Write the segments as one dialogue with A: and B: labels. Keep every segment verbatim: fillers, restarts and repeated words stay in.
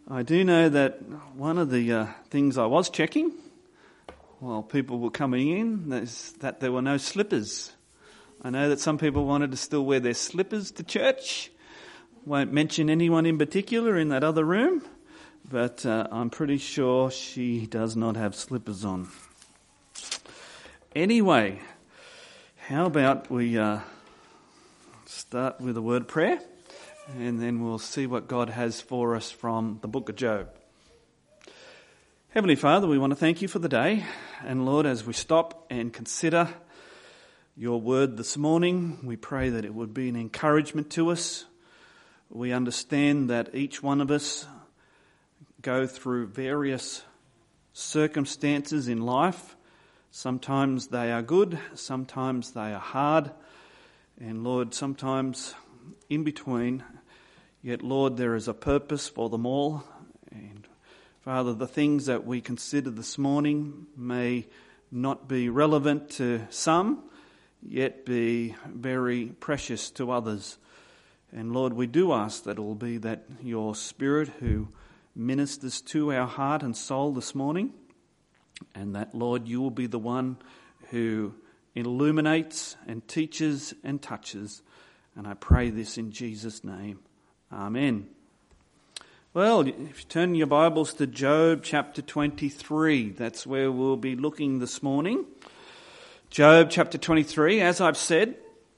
A: I do know that one of the uh, things I was checking while people were coming in is that there were no slippers. I know that some people wanted to still wear their slippers to church. Won't mention anyone in particular in that other room, but uh, I'm pretty sure she does not have slippers on. Anyway, how about we uh, start with a word of prayer, and then we'll see what God has for us from the book of Job. Heavenly Father, we want to thank you for the day, and Lord, as we stop and consider your word this morning, we pray that it would be an encouragement to us. We understand that each one of us go through various circumstances in life. Sometimes they are good, sometimes they are hard, and Lord, sometimes in between. Yet, Lord, there is a purpose for them all. And Father, the things that we consider this morning may not be relevant to some, yet be very precious to others. And Lord, we do ask that it will be that your Spirit who ministers to our heart and soul this morning, and that, Lord, you will be the one who illuminates and teaches and touches. And I pray this in Jesus' name. Amen. Well, if you turn your Bibles to Job chapter twenty-three, that's where we'll be looking this morning. Job chapter twenty-three, as I've said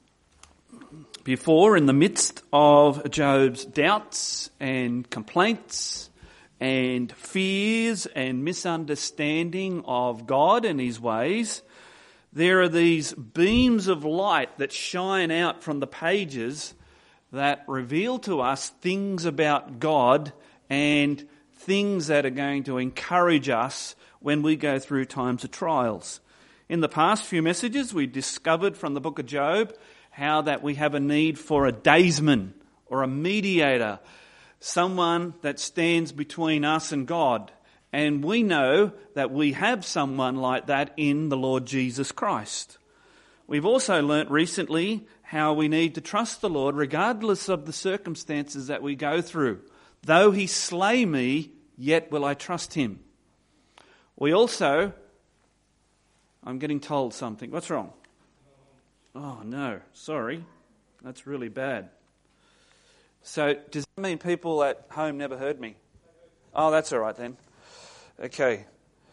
A: before, in the midst of Job's doubts and complaints and fears and misunderstanding of God and his ways, there are these beams of light that shine out from the pages that reveal to us things about God and things that are going to encourage us when we go through times of trials. In the past few messages, we discovered from the book of Job how that we have a need for a daysman or a mediator, someone that stands between us and God. And we know that we have someone like that in the Lord Jesus Christ. We've also learnt recently how we need to trust the Lord regardless of the circumstances that we go through. Though he slay me, yet will I trust him. We also, I'm getting told something. What's wrong? Oh no, sorry. That's really bad. So does that mean people at home never heard me? Oh, that's all right then. Okay.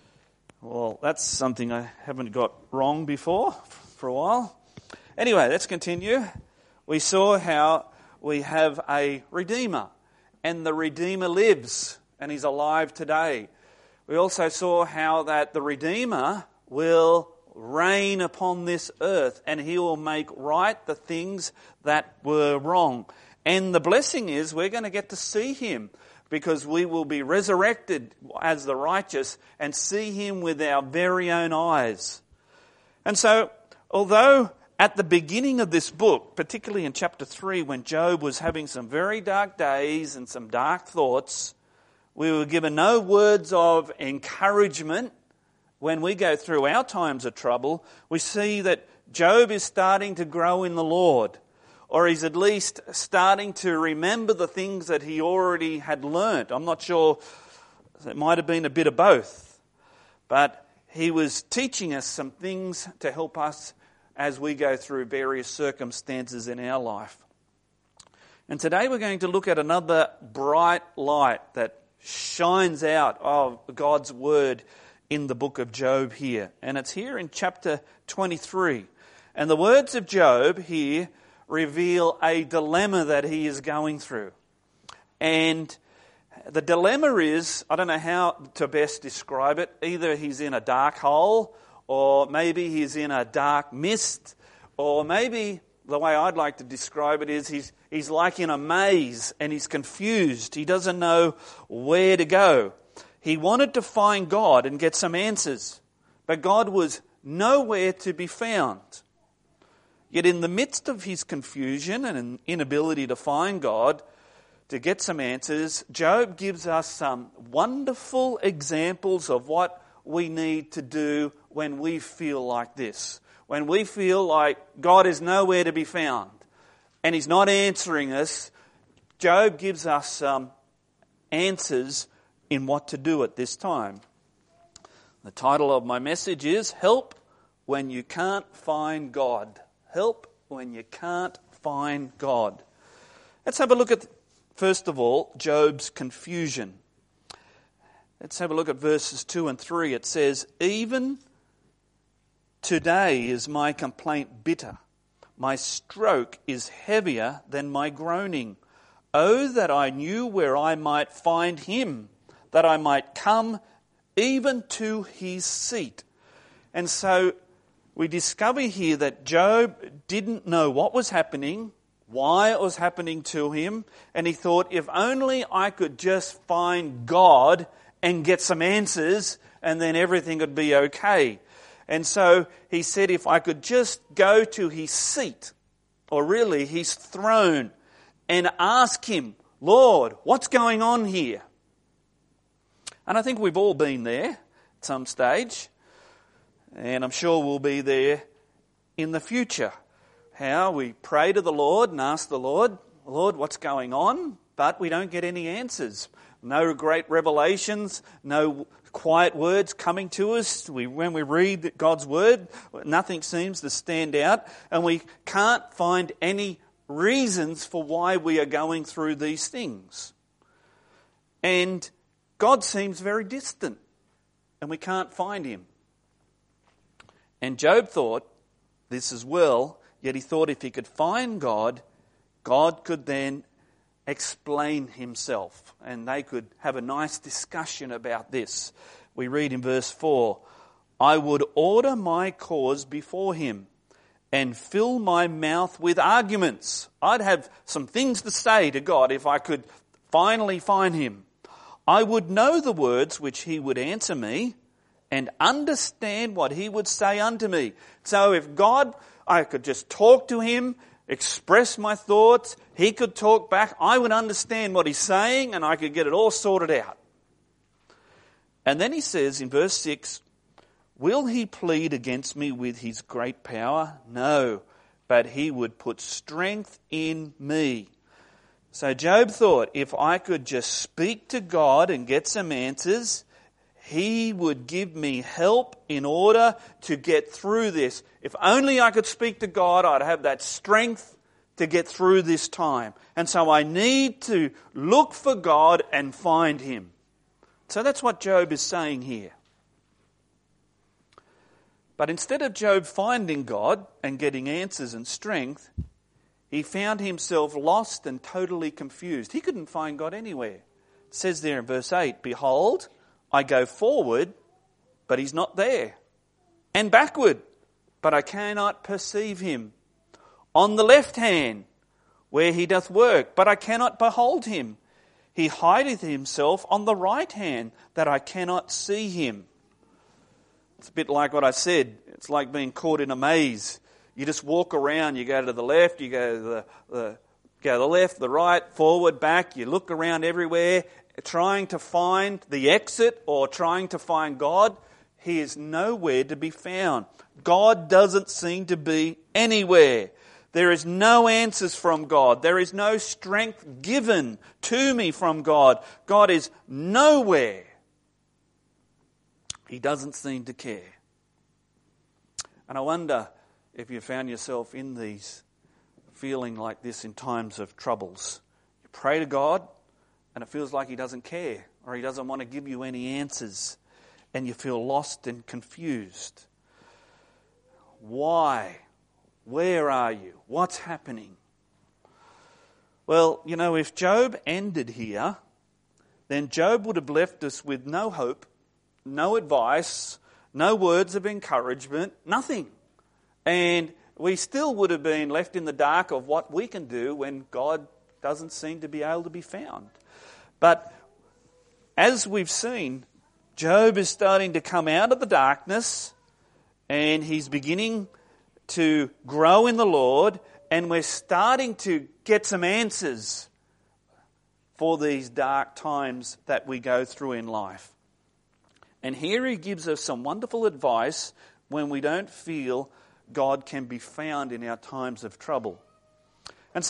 A: Well, that's something I haven't got wrong before for a while. Anyway, let's continue. We saw how we have a Redeemer, and the Redeemer lives, and he's alive today. We also saw how that the Redeemer will reign upon this earth, and he will make right the things that were wrong. And the blessing is we're going to get to see him, because we will be resurrected as the righteous and see him with our very own eyes. And so, although at the beginning of this book, particularly in chapter three, when Job was having some very dark days and some dark thoughts, we were given no words of encouragement when we go through our times of trouble. We see that Job is starting to grow in the Lord, or he's at least starting to remember the things that he already had learnt. I'm not sure, it might have been a bit of both. But he was teaching us some things to help us as we go through various circumstances in our life. And today we're going to look at another bright light that shines out of God's word in the book of Job here. And it's here in chapter twenty-three. And the words of Job here reveal a dilemma that he is going through. And the dilemma is, I don't know how to best describe it, either he's in a dark hole, or maybe he's in a dark mist, or maybe the way I'd like to describe it is he's he's like in a maze and he's confused. He doesn't know where to go. He wanted to find God and get some answers, but God was nowhere to be found. Yet in the midst of his confusion and an inability to find God, to get some answers, Job gives us some wonderful examples of what we need to do when we feel like this. When we feel like God is nowhere to be found and he's not answering us, Job gives us some answers in what to do at this time. The title of my message is Help When You Can't Find God. Help when you can't find God. Let's have a look at, first of all, Job's confusion. Let's have a look at verses two and three. It says, "Even today is my complaint bitter. My stroke is heavier than my groaning. Oh, that I knew where I might find him, that I might come even to his seat." And so we discover here that Job didn't know what was happening, why it was happening to him, and he thought, if only I could just find God and get some answers, and then everything would be okay. And so he said, if I could just go to his seat, or really his throne, and ask him, Lord, what's going on here? And I think we've all been there at some stage. And I'm sure we'll be there in the future. How we pray to the Lord and ask the Lord, Lord, what's going on? But we don't get any answers. No great revelations, no quiet words coming to us. We, when we read God's word, nothing seems to stand out. And we can't find any reasons for why we are going through these things. And God seems very distant, and we can't find him. And Job thought this as well, yet he thought if he could find God, God could then explain himself, and they could have a nice discussion about this. We read in verse four, "I would order my cause before him and fill my mouth with arguments." I'd have some things to say to God if I could finally find him. "I would know the words which he would answer me, and understand what he would say unto me." So if God, I could just talk to him, express my thoughts, he could talk back, I would understand what he's saying, and I could get it all sorted out. And then he says in verse six, "Will he plead against me with his great power? No, but he would put strength in me." So Job thought, if I could just speak to God and get some answers, he would give me help in order to get through this. If only I could speak to God, I'd have that strength to get through this time. And so I need to look for God and find him. So that's what Job is saying here. But instead of Job finding God and getting answers and strength, he found himself lost and totally confused. He couldn't find God anywhere. It says there in verse eight, "Behold, I go forward, but he's not there. And backward, but I cannot perceive him. On the left hand, where he doth work, but I cannot behold him. He hideth himself on the right hand, that I cannot see him." It's a bit like what I said. It's like being caught in a maze. You just walk around, you go to the left, you go to the, the, go to the left, the right, forward, back. You look around everywhere, trying to find the exit or trying to find God. He is nowhere to be found. God doesn't seem to be anywhere. There is no answers from God. There is no strength given to me from God. God is nowhere. He doesn't seem to care. And I wonder if you found yourself in these, feeling like this in times of troubles. You pray to God, and it feels like he doesn't care, or he doesn't want to give you any answers, and you feel lost and confused. Why? Where are you? What's happening? Well, you know, if Job ended here, then Job would have left us with no hope, no advice, no words of encouragement, nothing. And we still would have been left in the dark of what we can do when God doesn't seem to be able to be found. But as we've seen, Job is starting to come out of the darkness, and he's beginning to grow in the Lord, and we're starting to get some answers for these dark times that we go through in life. And here he gives us some wonderful advice when we don't feel God can be found in our times of trouble. And so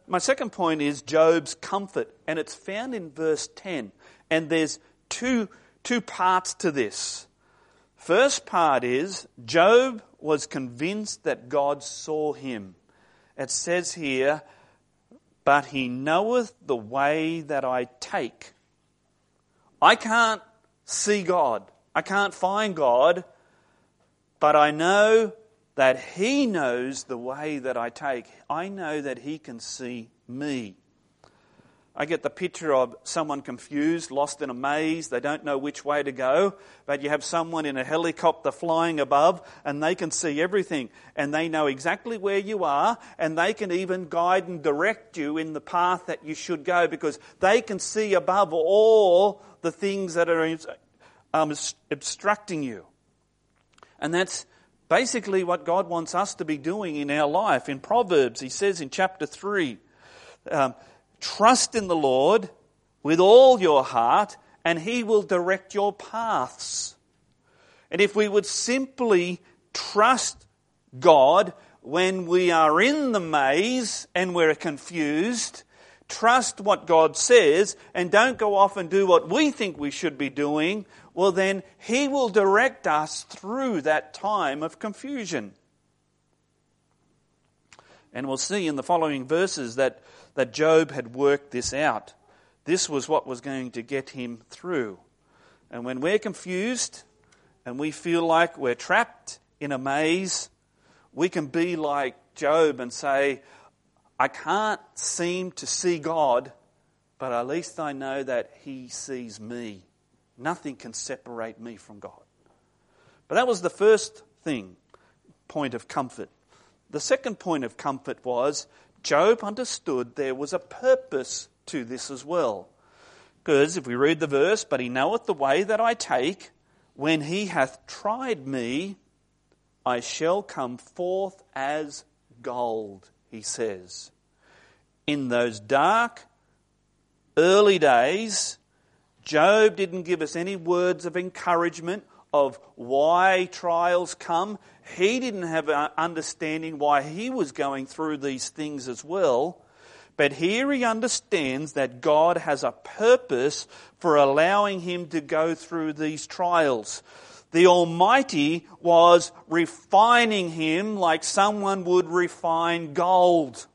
A: my second point is Job's comfort, and it's found in verse ten. And there's two, two parts to this. First part is Job was convinced that God saw him. It says here, but he knoweth the way that I take. I can't see God. I can't find God, but I know that he knows the way that I take. I know that he can see me. I get the picture of someone confused, lost in a maze. They don't know which way to go. But you have someone in a helicopter flying above and they can see everything. And they know exactly where you are. And they can even guide and direct you in the path that you should go. Because they can see above all the things that are um, obstructing you. And that's basically what God wants us to be doing in our life. In Proverbs, he says in chapter three, um, trust in the Lord with all your heart, and he will direct your paths. And if we would simply trust God when we are in the maze and we're confused, trust what God says and don't go off and do what we think we should be doing, well then he will direct us through that time of confusion. And we'll see in the following verses that that Job had worked this out. This was what was going to get him through. And when we're confused and we feel like we're trapped in a maze, we can be like Job and say, I can't seem to see God, but at least I know that he sees me. Nothing can separate me from God. But that was the first thing, point of comfort. The second point of comfort was Job understood there was a purpose to this as well. Because if we read the verse, but he knoweth the way that I take, when he hath tried me, I shall come forth as gold, he says. In those dark, early days, Job didn't give us any words of encouragement of why trials come. He didn't have an understanding why he was going through these things as well. But here he understands that God has a purpose for allowing him to go through these trials. The Almighty was refining him like someone would refine gold.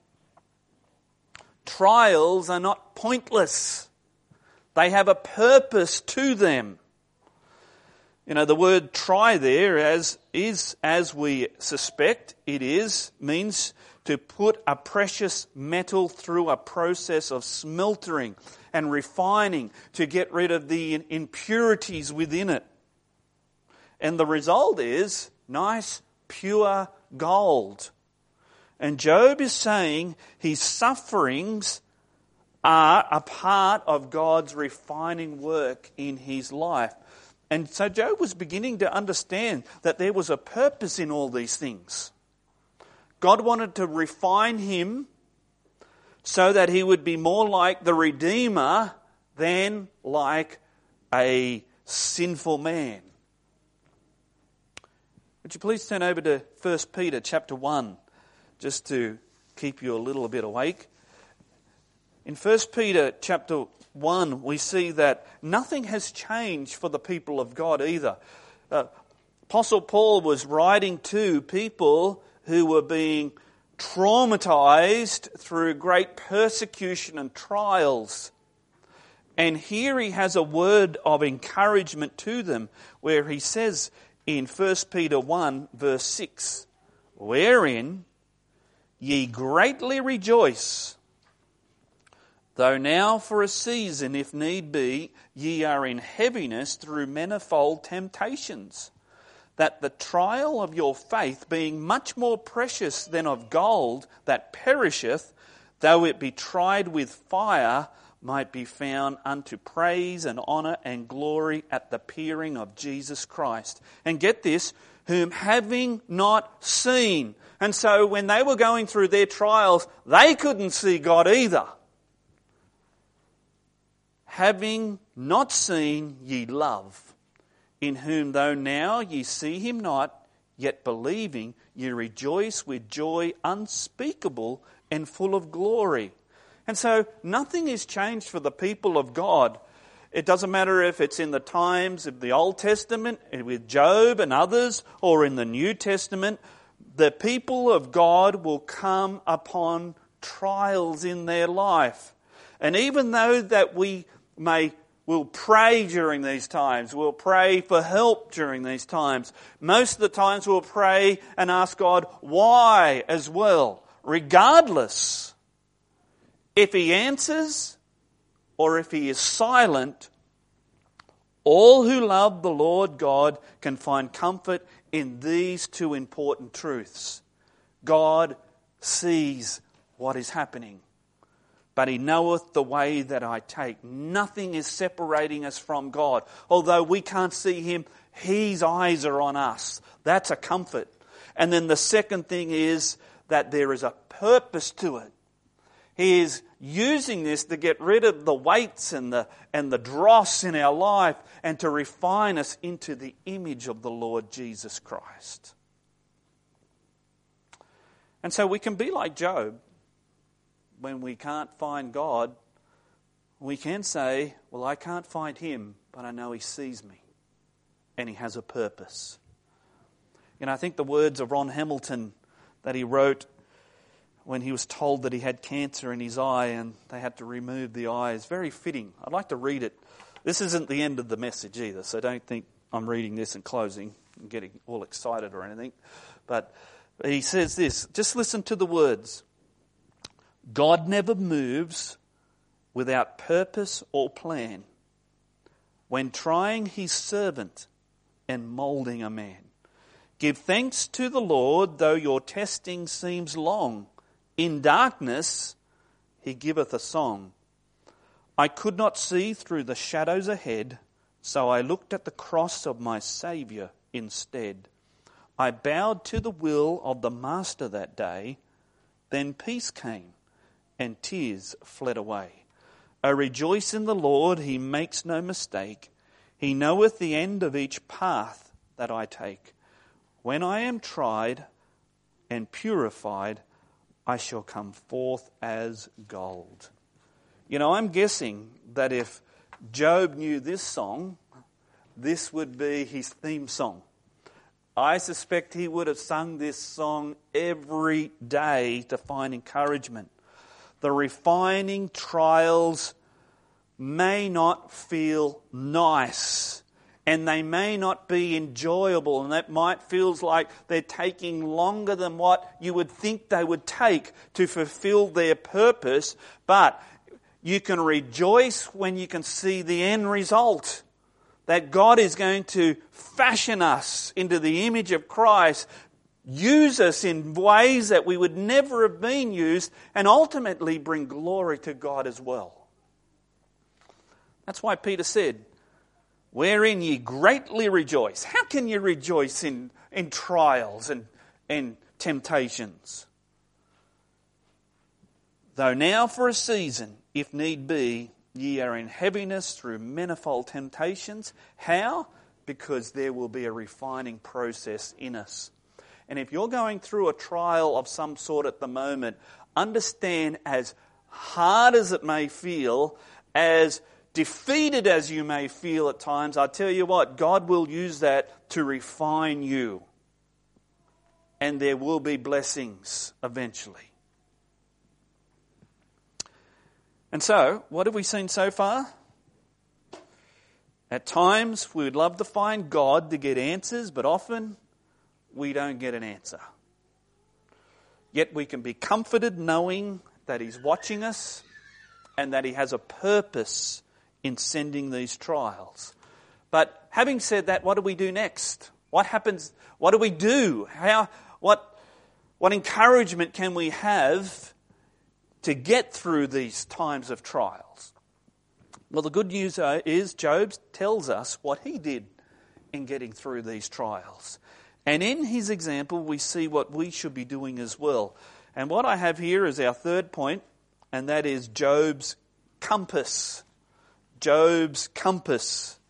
A: Trials are not pointless. They have a purpose to them. You know, the word try there as is, as we suspect it is, means to put a precious metal through a process of smeltering and refining to get rid of the impurities within it. And the result is nice, pure gold. And Job is saying his sufferings are a part of God's refining work in his life. And so Job was beginning to understand that there was a purpose in all these things. God wanted to refine him so that he would be more like the Redeemer than like a sinful man. Would you please turn over to First Peter chapter one, just to keep you a little bit awake. In First Peter chapter one, we see that nothing has changed for the people of God either. Uh, Apostle Paul was writing to people who were being traumatized through great persecution and trials. And here he has a word of encouragement to them where he says in First Peter one verse six, wherein ye greatly rejoice, though now for a season, if need be, ye are in heaviness through manifold temptations, that the trial of your faith, being much more precious than of gold that perisheth, though it be tried with fire, might be found unto praise and honour and glory at the appearing of Jesus Christ. And get this, whom having not seen. And so when they were going through their trials, they couldn't see God either. Having not seen, ye love, in whom though now ye see him not, yet believing, ye rejoice with joy unspeakable and full of glory, And so nothing is changed for the people of God. It doesn't matter if it's in the times of the Old Testament with Job and others, or in the New Testament. The people of God will come upon trials in their life. And even though that we may will pray during these times, we'll pray for help during these times, most of the times we'll pray and ask God why as well. Regardless, if He answers or if He is silent, all who love the Lord God can find comfort in these two important truths. God sees what is happening, but He knoweth the way that I take. Nothing is separating us from God. Although we can't see Him, His eyes are on us. That's a comfort. And then the second thing is that there is a purpose to it. He is using this to get rid of the weights and the and the dross in our life and to refine us into the image of the Lord Jesus Christ. And so we can be like Job. When we can't find God, we can say, well, I can't find Him, but I know He sees me and He has a purpose. And I think the words of Ron Hamilton that he wrote when he was told that he had cancer in his eye and they had to remove the eye is very fitting. I'd like to read it. This isn't the end of the message either, so don't think I'm reading this and closing and getting all excited or anything. But he says this, just listen to the words. God never moves without purpose or plan when trying His servant and moulding a man. Give thanks to the Lord, though your testing seems long. In darkness He giveth a song. I could not see through the shadows ahead, so I looked at the cross of my Saviour instead. I bowed to the will of the Master that day. Then peace came and tears fled away. I rejoice in the Lord, He makes no mistake. He knoweth the end of each path that I take. When I am tried and purified, I shall come forth as gold. You know, I'm guessing that if Job knew this song, this would be his theme song. I suspect he would have sung this song every day to find encouragement. The refining trials may not feel nice and they may not be enjoyable, and that might feel like they're taking longer than what you would think they would take to fulfill their purpose, but you can rejoice when you can see the end result, that God is going to fashion us into the image of Christ, use us in ways that we would never have been used, and ultimately bring glory to God as well. That's why Peter said, wherein ye greatly rejoice. How can you rejoice in, in trials and, and temptations? Though now for a season, if need be, ye are in heaviness through manifold temptations. How? Because there will be a refining process in us. And if you're going through a trial of some sort at the moment, understand, as hard as it may feel, as defeated as you may feel at times, I tell you what, God will use that to refine you. And there will be blessings eventually. And so, what have we seen so far? At times, we would love to find God to get answers, but often we don't get an answer. Yet we can be comforted knowing that He's watching us and that He has a purpose in sending these trials. But having said that, what do we do next? What happens? What do we do? How? What? What encouragement can we have to get through these times of trials? Well, the good news is Job tells us what he did in getting through these trials. And in his example, we see what we should be doing as well. And what I have here is our third point, and that is Job's compass. Job's compass.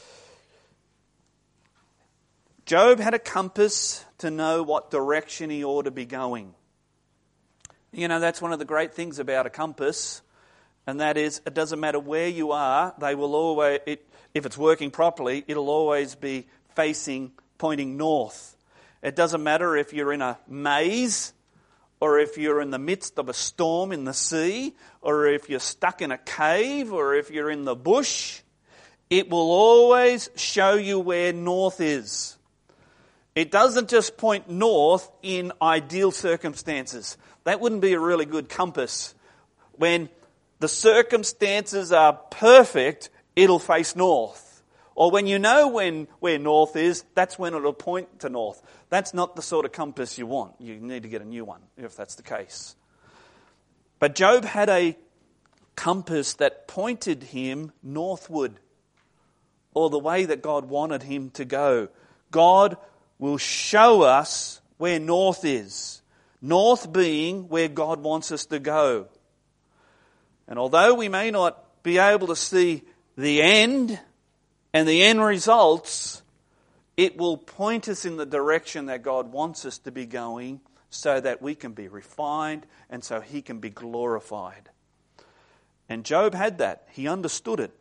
A: Job had a compass to know what direction he ought to be going. You know, that's one of the great things about a compass. And that is, it doesn't matter where you are, they will always, it, if it's working properly, it'll always be facing, pointing north. It doesn't matter if you're in a maze, or if you're in the midst of a storm in the sea, or if you're stuck in a cave, or if you're in the bush. It will always show you where north is. It doesn't just point north in ideal circumstances. That wouldn't be a really good compass. When the circumstances are perfect, it'll face north. Or when you know when where north is, that's when it'll point to north. That's not the sort of compass you want. You need to get a new one if that's the case. But Job had a compass that pointed him northward, or the way that God wanted him to go. God will show us where north is. North being where God wants us to go. And although we may not be able to see the end and the end results, it will point us in the direction that God wants us to be going, so that we can be refined and so He can be glorified. And Job had that. He understood it.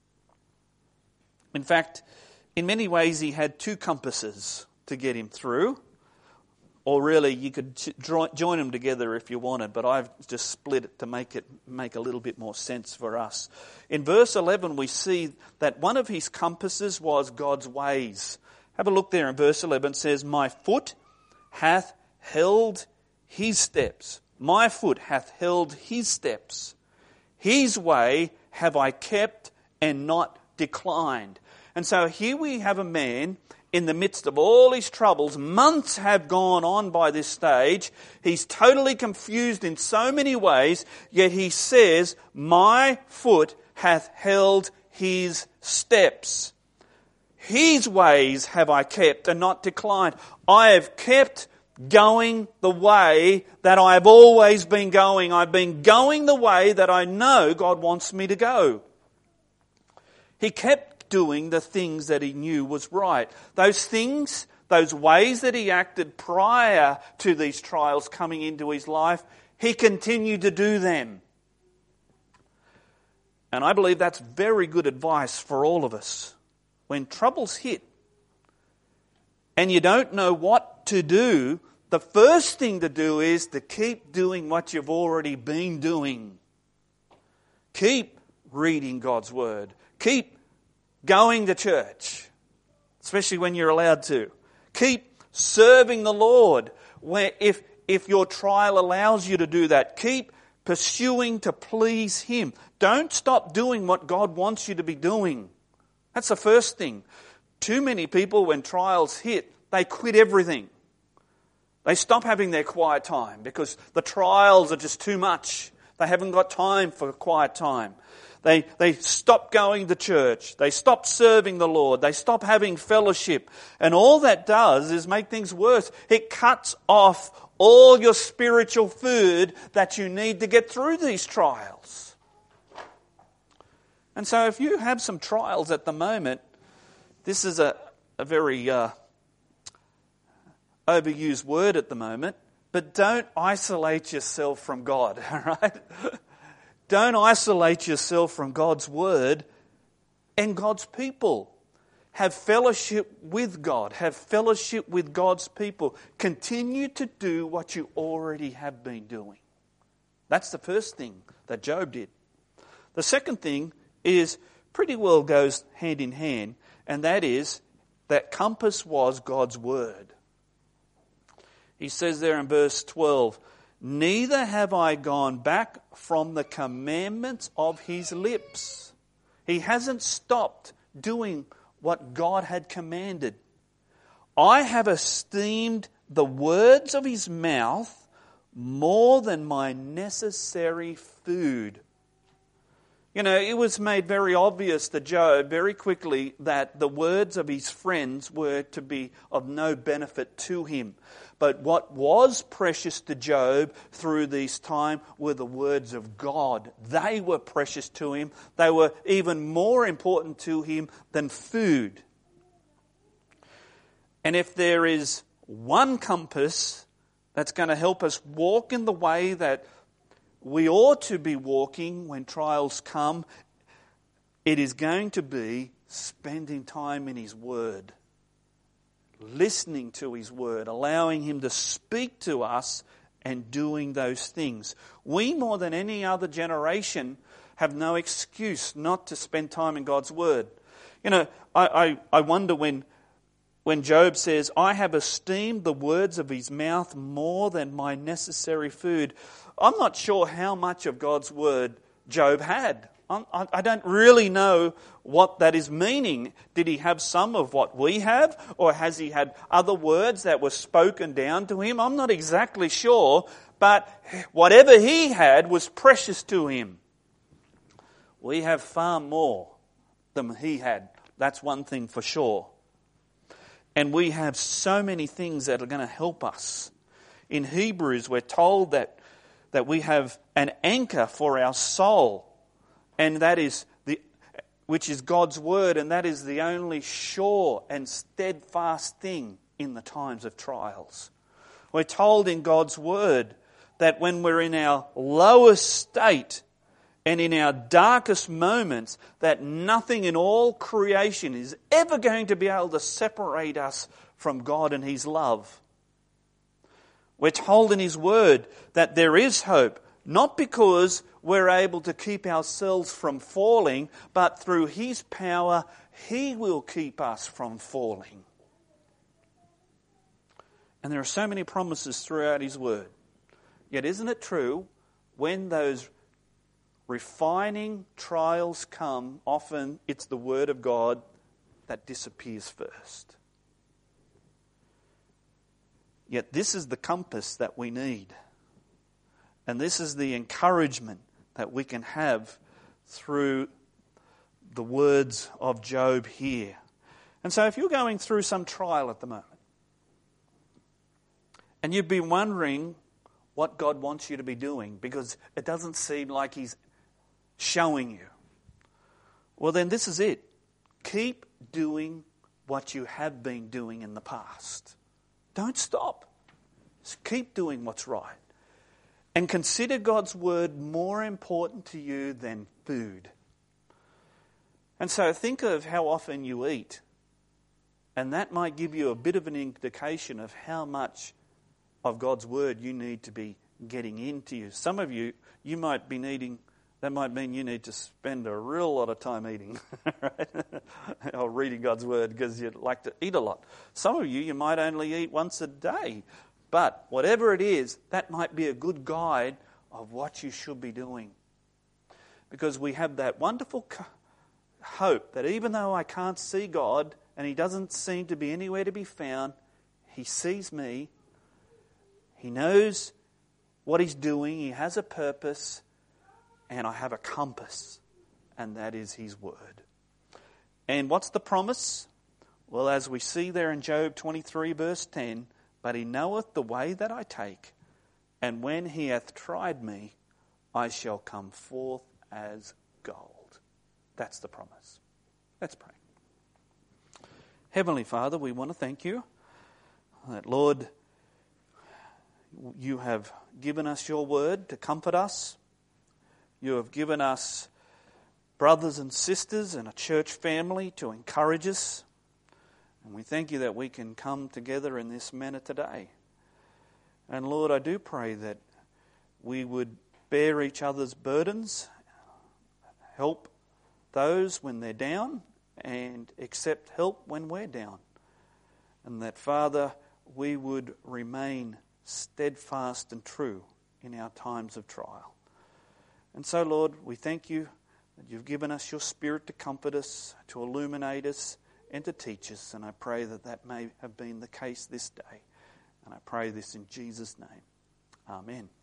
A: In fact, in many ways he had two compasses to get him through. Or really, you could join them together if you wanted, but I've just split it to make it make a little bit more sense for us. In verse eleven, we see that one of his compasses was God's ways. Have a look there in verse eleven. It says, "My foot hath held His steps. My foot hath held His steps. His way have I kept and not declined." And so here we have a man in the midst of all his troubles. Months have gone on by this stage. He's totally confused in so many ways, yet he says, "My foot hath held His steps. His ways have I kept and not declined." I have kept going the way that I have always been going. I've been going the way that I know God wants me to go. He kept doing the things that he knew was right. Those things, those ways that he acted prior to these trials coming into his life, he continued to do them. And I believe that's very good advice for all of us. When troubles hit and you don't know what to do, the first thing to do is to keep doing what you've already been doing. Keep reading God's Word. Keep going to church, especially when you're allowed to. Keep serving the Lord where if if your trial allows you to do that. Keep pursuing to please Him. Don't stop doing what God wants you to be doing. That's the first thing. Too many people, when trials hit, they quit everything. They stop having their quiet time because the trials are just too much. They haven't got time for quiet time. They they stop going to church. They stop serving the Lord. They stop having fellowship. And all that does is make things worse. It cuts off all your spiritual food that you need to get through these trials. And so if you have some trials at the moment, this is a, a very uh, overused word at the moment, but don't isolate yourself from God, all right? Don't isolate yourself from God's Word and God's people. Have fellowship with God. Have fellowship with God's people. Continue to do what you already have been doing. That's the first thing that Job did. The second thing is pretty well goes hand in hand, and that is that compass was God's Word. He says there in verse twelve, "Neither have I gone back from the commandments of His lips." He hasn't stopped doing what God had commanded. "I have esteemed the words of His mouth more than my necessary food." You know, it was made very obvious to Job very quickly that the words of his friends were to be of no benefit to him. But what was precious to Job through this time were the words of God. They were precious to him. They were even more important to him than food. And if there is one compass that's going to help us walk in the way that we ought to be walking when trials come, it is going to be spending time in His Word, listening to His Word, allowing Him to speak to us and doing those things. We, more than any other generation, have no excuse not to spend time in God's Word. You know, I, I, I wonder when, when Job says, I have esteemed the words of his mouth more than my necessary food. I'm not sure how much of God's Word Job had. I'm, I, I don't really know what that is meaning. Did he have some of what we have? Or has he had other words that were spoken down to him? I'm not exactly sure. But whatever he had was precious to him. We have far more than he had. That's one thing for sure. And we have so many things that are going to help us. In Hebrews, we're told that, that we have an anchor for our soul. And that is the, which is God's Word, and that is the only sure and steadfast thing in the times of trials. We're told in God's Word that when we're in our lowest state and in our darkest moments, that nothing in all creation is ever going to be able to separate us from God and His love. We're told in His Word that there is hope, not because we're able to keep ourselves from falling, but through His power, He will keep us from falling. And there are so many promises throughout His Word. Yet isn't it true, when those refining trials come, often it's the Word of God that disappears first. Yet this is the compass that we need. And this is the encouragement that we can have through the words of Job here. And so if you're going through some trial at the moment, and you've been wondering what God wants you to be doing, because it doesn't seem like He's showing you, well then this is it. Keep doing what you have been doing in the past. Don't stop. Just keep doing what's right. And consider God's Word more important to you than food. And so think of how often you eat. And that might give you a bit of an indication of how much of God's Word you need to be getting into you. Some of you, you might be needing, that might mean you need to spend a real lot of time eating, right? Or reading God's Word, because you like to eat a lot. Some of you, you might only eat once a day. But whatever it is, that might be a good guide of what you should be doing. Because we have that wonderful hope that even though I can't see God and He doesn't seem to be anywhere to be found, He sees me. He knows what He's doing. He has a purpose. And I have a compass. And that is His Word. And what's the promise? Well, as we see there in Job twenty-three verse ten, but He knoweth the way that I take, and when He hath tried me, I shall come forth as gold. That's the promise. Let's pray. Heavenly Father, we want to thank You that, Lord, You have given us Your Word to comfort us. You have given us brothers and sisters and a church family to encourage us. And we thank You that we can come together in this manner today. And Lord, I do pray that we would bear each other's burdens, help those when they're down, and accept help when we're down. And that, Father, we would remain steadfast and true in our times of trial. And so, Lord, we thank You that You've given us Your Spirit to comfort us, to illuminate us, and to teach us. And I pray that that may have been the case this day. And I pray this in Jesus' name. Amen.